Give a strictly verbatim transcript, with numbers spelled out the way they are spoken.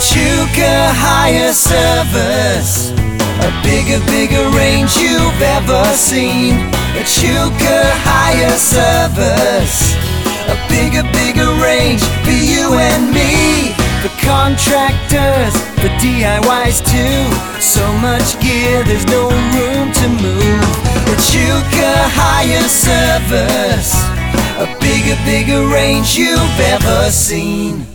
Echuca Hire Service, a bigger, bigger range you've ever seen. Echuca Hire Service, a bigger, bigger range for you and me. For contractors, for D I Ys too. So much gear, there's no room to move. Echuca Hire Service, a bigger, bigger range you've ever seen.